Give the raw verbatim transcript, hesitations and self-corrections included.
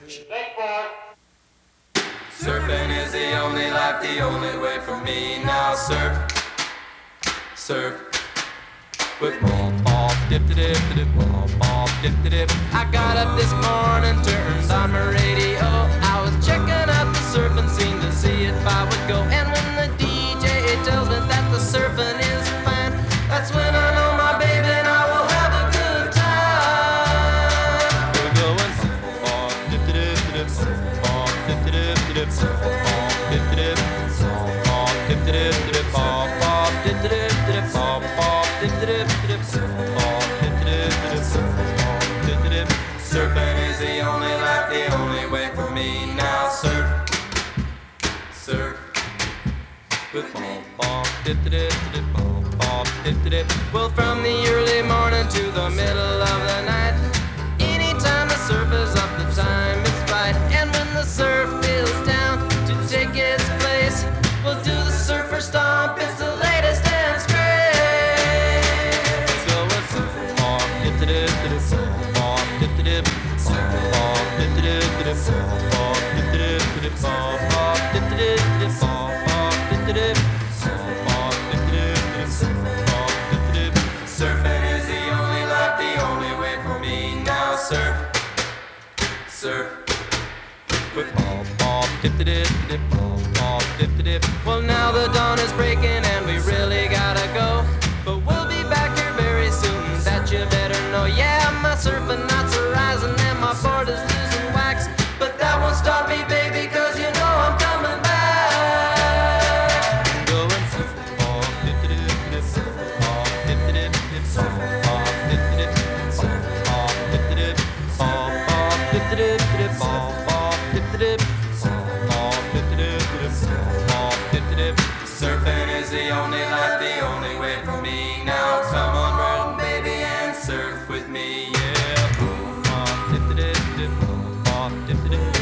church. Surfing is the only life, the only way for me. Now surf, surf with me. Bop, dip, dip, dip, dip, bop, bop, dip, dip, dip. I got up this morning, turned on my radio. I was checking out the surfing scene to see if I would go. And when the D J tells me that the surfing is fine, that's when I know my baby and I will have a good time. We're going bop, dip, dip, dip, bop, dip, dip, dip, bop, dip, dip, bop, dip, dip, dip, bop, bop, dip, dip, dip, bop, bop, dip, dip, dip, bop, dip, dip, dip, bop, dip, dip. Surfing is the only life, the only way for me. Now surf, surf with me. Bop, dip, dip, dip, bop, bop, dip, dip. Well, from the early morning to the middle of the night, anytime the surf is up, the time is right. And when the surf is down to take its place, we'll do the surfer stomp. It's the latest dance craze. So it's bop, dip, dip, dip, bop, dip, dip, bop, dip, dip, dip, bop, dip, dip, dip, bop, bop, dip, dip, dip, bop, bop, dip, dip, bop, dip, dip, dip, bop, dip, dip. Surfing is the only life, the only way for me. Now surf, surf with bop, bop, dip, dip, dip, bop, bop, dip, dip. Well, now the dawn is breaking and we really gotta go, but we'll be back here very soon, that you better know. Yeah, my surfing knots are rising and my board is losing wax, but that won't stop me, baby, cause you know I'm coming back. Going surf, bop, dip, dip, dip, bop, dip, dip, dip, bop, dip, dip, bop, dip, dip, bop, bop, dip, dip, dip, bop, bop, dip, dip, bop, dip, dip, dip, bop, dip, dip. Surfing is the only life, the only way for me. Now come on, roll, baby, and surf with me, yeah. Bop, dip, dip, dip, bop, dip, dip.